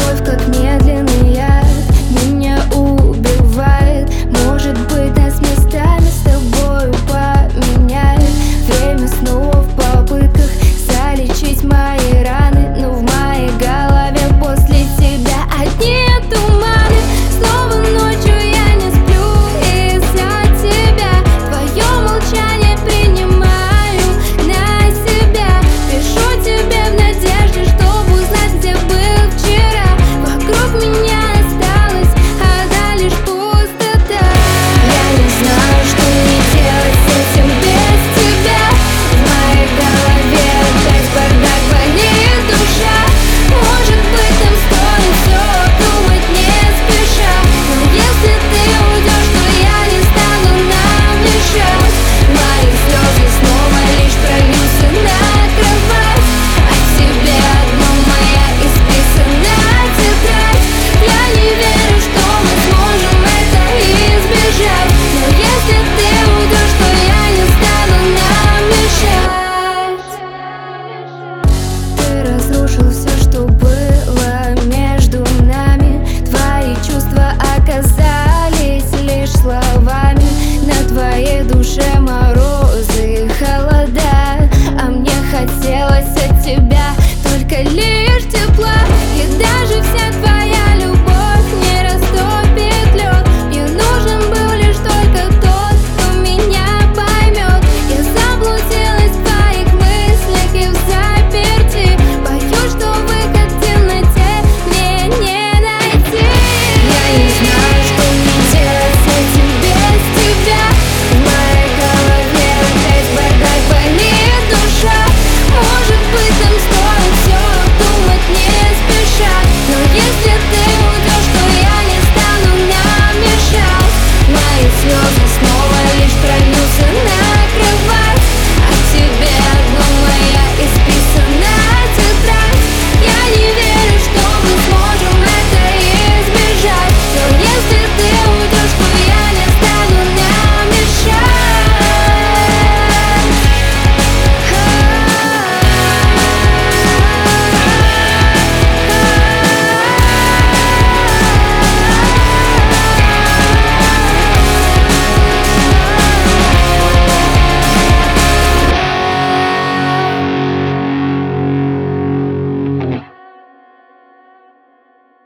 любовь, как медленный яд, меня убивает. Может быть, нас местами с тобою поменяет время снова в попытках залечить мои раны. Но в моей голове после тебя одни туманы. Снова ночью я не сплю из-за тебя. Твое молчание принимаю на себя. Пишу тебе в надежде, чтобы узнать, где был вчера. Вокруг меня осталась одна лишь пустота. Я не знаю, что мне делать с этим без тебя. В моей голове опять бардак, болит душа. Может быть, нам стоит все обдумать не спеша. Но если ты уйдешь, то я не стану нам мешать. Мои слезы снова лишь прольются на кровать. О тебе одно моя исписанная тетрадь. Я не верю, что мы сможем это избежать. Но если ты уйдешь, то я не стану нам мешать. Ты разрушил все, что было.